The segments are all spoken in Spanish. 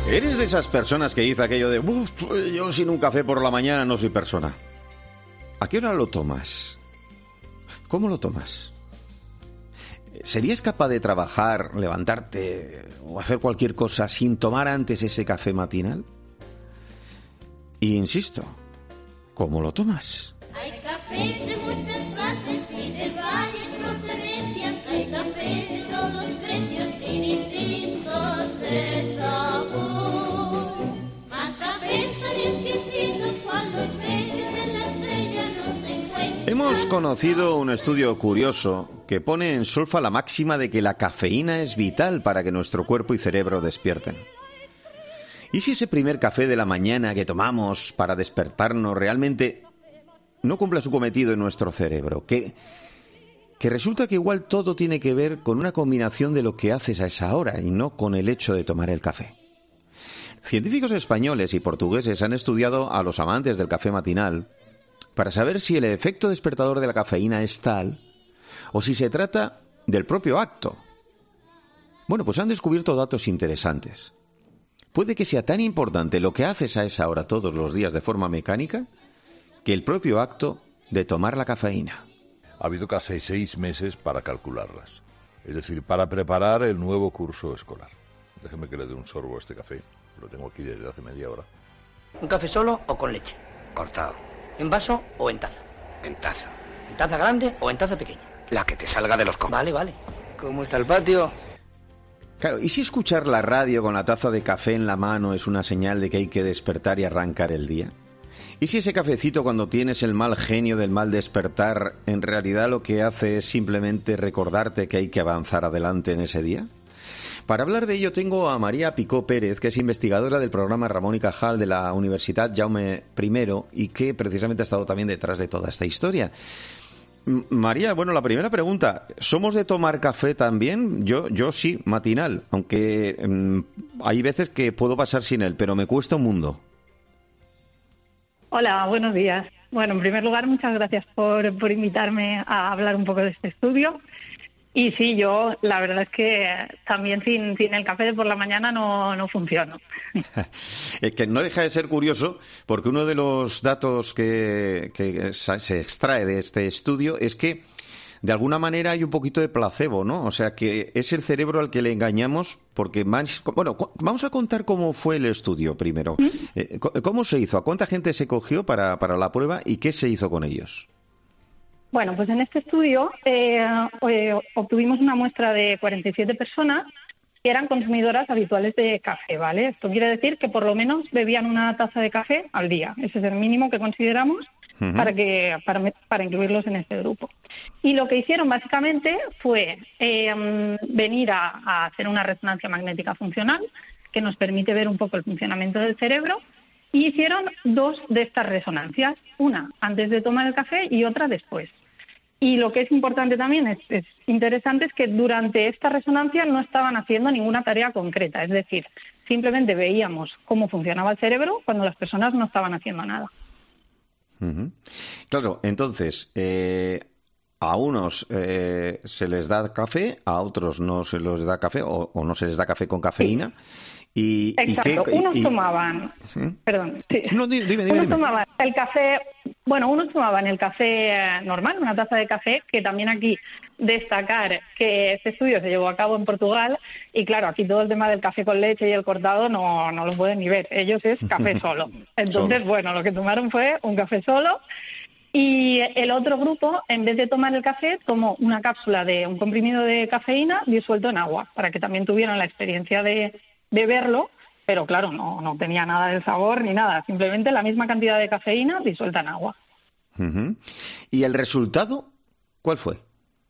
¿Eres de esas personas que dice aquello de yo sin un café por la mañana no soy persona? ¿A qué hora lo tomas? ¿Cómo lo tomas? ¿Serías capaz de trabajar, levantarte o hacer cualquier cosa sin tomar antes ese café matinal? Y insisto, ¿cómo lo tomas? Hay cafés de muchas clases y de varias procedencias. Hay cafés de todos precios y distintos de sabor. Más cafés tan exquisitos cuando en medio de la estrella nos encuentran. Hemos conocido un estudio curioso que pone en solfa la máxima de que la cafeína es vital para que nuestro cuerpo y cerebro despierten. ¿Y si ese primer café de la mañana que tomamos para despertarnos realmente no cumple su cometido en nuestro cerebro? Que resulta que igual todo tiene que ver con una combinación de lo que haces a esa hora y no con el hecho de tomar el café. Científicos españoles y portugueses han estudiado a los amantes del café matinal para saber si el efecto despertador de la cafeína es tal o si se trata del propio acto. Bueno, pues han descubierto datos interesantes. Puede que sea tan importante lo que haces a esa hora todos los días de forma mecánica que el propio acto de tomar la cafeína. Ha habido casi 6 meses para calcularlas. Es decir, para preparar el nuevo curso escolar. Déjeme que le dé un sorbo a este café. Lo tengo aquí desde hace media hora. ¿Un café solo o con leche? Cortado. ¿En vaso o en taza? En taza. ¿En taza grande o en taza pequeña? La que te salga de los cojones. Vale. ¿Cómo está el patio? Claro, ¿y si escuchar la radio con la taza de café en la mano es una señal de que hay que despertar y arrancar el día? ¿Y si ese cafecito cuando tienes el mal genio del mal despertar en realidad lo que hace es simplemente recordarte que hay que avanzar adelante en ese día? Para hablar de ello tengo a María Picó Pérez, que es investigadora del programa Ramón y Cajal de la Universitat Jaume I y que precisamente ha estado también detrás de toda esta historia. María, bueno, la primera pregunta, ¿somos de tomar café también? Yo sí, matinal, aunque hay veces que puedo pasar sin él, pero me cuesta un mundo. Hola, buenos días. Bueno, en primer lugar, muchas gracias por invitarme a hablar un poco de este estudio. Y sí, yo la verdad es que también sin el café de por la mañana no funciono. Es que no deja de ser curioso, porque uno de los datos que se extrae de este estudio es que de alguna manera hay un poquito de placebo, ¿no? O sea, que es el cerebro al que le engañamos porque más... Bueno, vamos a contar cómo fue el estudio primero. ¿Cómo se hizo? ¿A cuánta gente se cogió para la prueba y qué se hizo con ellos? Bueno, pues en este estudio obtuvimos una muestra de 47 personas que eran consumidoras habituales de café, ¿vale? Esto quiere decir que por lo menos bebían una taza de café al día. Ese es el mínimo que consideramos para incluirlos en este grupo. Y lo que hicieron básicamente fue venir a hacer una resonancia magnética funcional que nos permite ver un poco el funcionamiento del cerebro. Y hicieron 2 de estas resonancias, una antes de tomar el café y otra después. Y lo que es importante también, es interesante, es que durante esta resonancia no estaban haciendo ninguna tarea concreta, es decir, simplemente veíamos cómo funcionaba el cerebro cuando las personas no estaban haciendo nada. Uh-huh. Claro, entonces, a unos se les da café, a otros no se les da café o no se les da café con cafeína. Sí. Exacto, unos tomaban, perdón, sí. No, dime. Tomaban el café, unos tomaban el café normal, una taza de café, que también aquí destacar que este estudio se llevó a cabo en Portugal y claro, aquí todo el tema del café con leche y el cortado no lo pueden ni ver, ellos es café solo. Entonces, lo que tomaron fue un café solo. Y el otro grupo, en vez de tomar el café, tomó una cápsula de un comprimido de cafeína disuelto en agua, para que también tuvieran la experiencia de beberlo, pero claro, no tenía nada de sabor ni nada, simplemente la misma cantidad de cafeína disuelta en agua. Uh-huh. ¿Y el resultado cuál fue?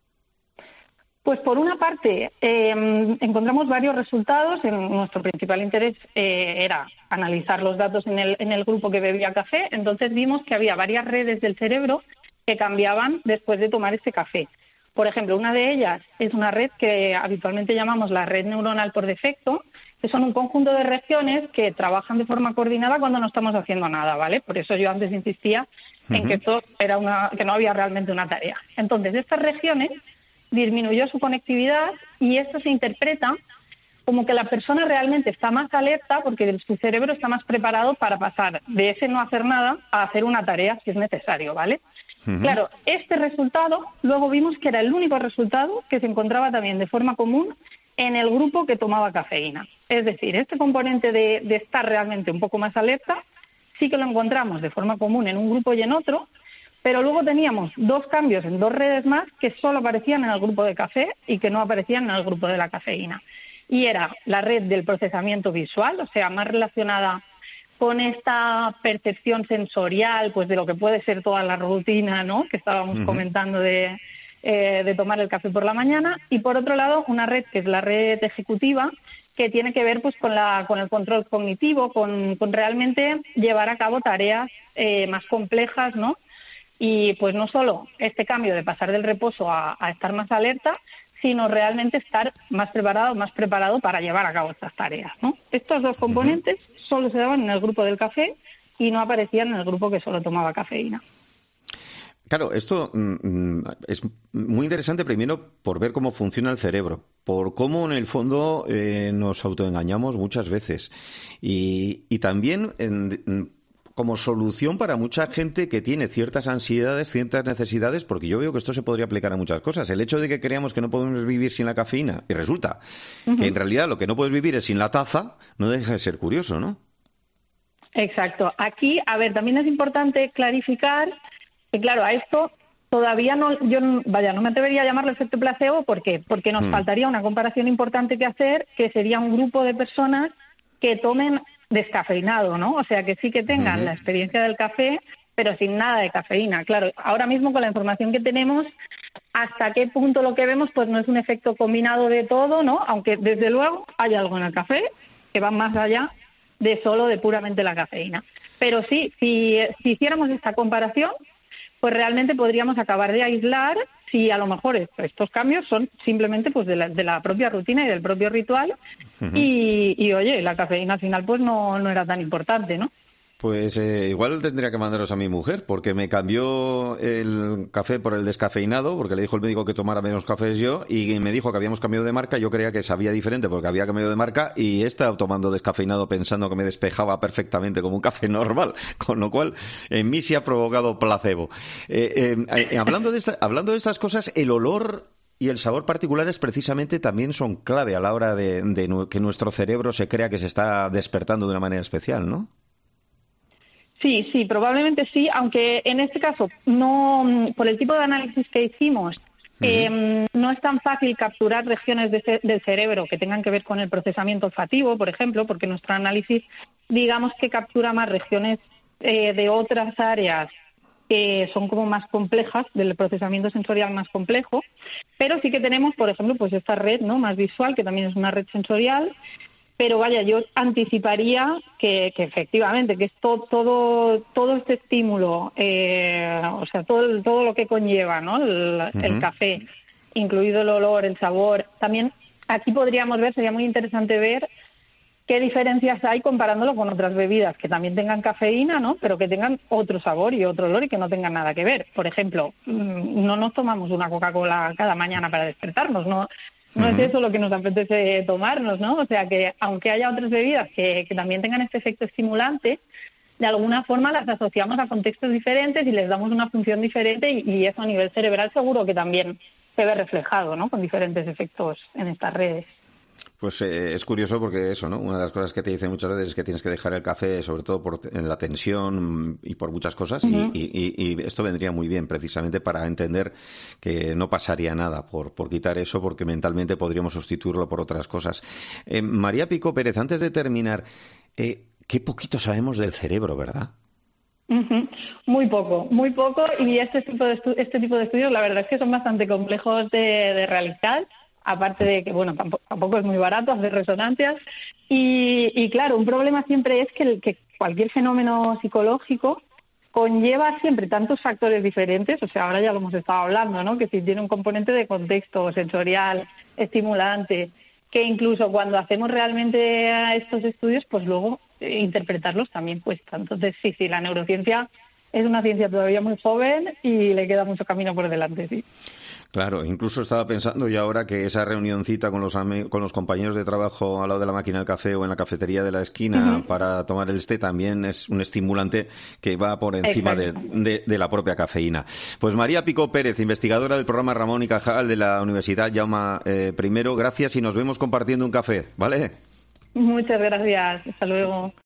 Pues por una parte encontramos varios resultados. Nuestro principal interés era analizar los datos en el grupo que bebía café. Entonces vimos que había varias redes del cerebro que cambiaban después de tomar este café. Por ejemplo, una de ellas es una red que habitualmente llamamos la red neuronal por defecto, que son un conjunto de regiones que trabajan de forma coordinada cuando no estamos haciendo nada, ¿vale? Por eso yo antes insistía en que esto era que no había realmente una tarea. Entonces, estas regiones disminuyó su conectividad y esto se interpreta como que la persona realmente está más alerta porque su cerebro está más preparado para pasar de ese no hacer nada a hacer una tarea si es necesario, ¿vale? Claro, este resultado luego vimos que era el único resultado que se encontraba también de forma común en el grupo que tomaba cafeína. Es decir, este componente de estar realmente un poco más alerta sí que lo encontramos de forma común en un grupo y en otro, pero luego teníamos 2 cambios en 2 redes más que solo aparecían en el grupo de café y que no aparecían en el grupo de la cafeína. Y era la red del procesamiento visual, o sea, más relacionada con esta percepción sensorial, pues de lo que puede ser toda la rutina, ¿no?, que estábamos comentando de tomar el café por la mañana, y por otro lado una red que es la red ejecutiva, que tiene que ver pues con el control cognitivo, con realmente llevar a cabo tareas más complejas, ¿no? Y pues no solo este cambio de pasar del reposo a estar más alerta, sino realmente estar más preparado para llevar a cabo estas tareas, ¿no? Estos 2 componentes solo se daban en el grupo del café y no aparecían en el grupo que solo tomaba cafeína. Claro, esto es muy interesante primero por ver cómo funciona el cerebro, por cómo en el fondo nos autoengañamos muchas veces y también como solución para mucha gente que tiene ciertas ansiedades, ciertas necesidades, porque yo veo que esto se podría aplicar a muchas cosas. El hecho de que creamos que no podemos vivir sin la cafeína, y resulta que en realidad lo que no puedes vivir es sin la taza, no deja de ser curioso, ¿no? Exacto. Aquí, a ver, también es importante clarificar que, claro, a esto todavía no me atrevería a llamarlo efecto placebo, porque nos faltaría una comparación importante que hacer, que sería un grupo de personas que tomen descafeinado, ¿no? O sea, que sí que tengan la experiencia del café, pero sin nada de cafeína. Claro, ahora mismo con la información que tenemos, hasta qué punto lo que vemos pues no es un efecto combinado de todo, ¿no? Aunque desde luego hay algo en el café que va más allá de puramente la cafeína. Pero sí, si hiciéramos esta comparación, pues realmente podríamos acabar de aislar si a lo mejor estos cambios son simplemente pues de la propia rutina y del propio ritual y oye, la cafeína al final pues no era tan importante, ¿no? Pues igual tendría que mandaros a mi mujer, porque me cambió el café por el descafeinado, porque le dijo el médico que tomara menos cafés yo, y me dijo que habíamos cambiado de marca. Yo creía que sabía diferente porque había cambiado de marca, y he estado tomando descafeinado pensando que me despejaba perfectamente como un café normal, con lo cual en mí sí ha provocado placebo. Hablando de estas cosas, el olor y el sabor particulares precisamente también son clave a la hora de que nuestro cerebro se crea que se está despertando de una manera especial, ¿no? Sí, probablemente sí, aunque en este caso no, por el tipo de análisis que hicimos, no es tan fácil capturar regiones del cerebro que tengan que ver con el procesamiento olfativo, por ejemplo, porque nuestro análisis, digamos que captura más regiones de otras áreas que son como más complejas, del procesamiento sensorial más complejo, pero sí que tenemos, por ejemplo, pues esta red, ¿no?, más visual, que también es una red sensorial. Pero vaya, yo anticiparía que efectivamente, que es todo este estímulo, o sea, todo lo que conlleva, ¿no?, el café, incluido el olor, el sabor. También aquí podríamos ver, sería muy interesante ver qué diferencias hay comparándolo con otras bebidas que también tengan cafeína, ¿no?, pero que tengan otro sabor y otro olor y que no tengan nada que ver. Por ejemplo, no nos tomamos una Coca-Cola cada mañana para despertarnos, ¿no? No es eso lo que nos apetece tomarnos, ¿no? O sea que aunque haya otras bebidas que también tengan este efecto estimulante, de alguna forma las asociamos a contextos diferentes y les damos una función diferente y eso a nivel cerebral seguro que también se ve reflejado, ¿no?, con diferentes efectos en estas redes. Pues es curioso porque eso, ¿no? Una de las cosas que te dicen muchas veces es que tienes que dejar el café, sobre todo en la tensión y por muchas cosas, y esto vendría muy bien precisamente para entender que no pasaría nada por quitar eso, porque mentalmente podríamos sustituirlo por otras cosas. María Picó Pérez, antes de terminar, qué poquito sabemos del cerebro, ¿verdad? Muy poco, y este tipo de estudios la verdad es que son bastante complejos de realizar. Aparte de que, bueno, tampoco es muy barato hacer resonancias. Y claro, un problema siempre es que cualquier fenómeno psicológico conlleva siempre tantos factores diferentes. O sea, ahora ya lo hemos estado hablando, ¿no?, que si tiene un componente de contexto sensorial, estimulante, que incluso cuando hacemos realmente estos estudios, pues luego interpretarlos también cuesta. Entonces, sí, la neurociencia es una ciencia todavía muy joven y le queda mucho camino por delante, sí. Claro, incluso estaba pensando yo ahora que esa reunioncita con los compañeros de trabajo al lado de la máquina del café o en la cafetería de la esquina para tomar el té también es un estimulante que va por encima de la propia cafeína. Pues María Picó Pérez, investigadora del programa Ramón y Cajal de la Universidad Jaume I, gracias y nos vemos compartiendo un café, ¿vale? Muchas gracias. Hasta luego.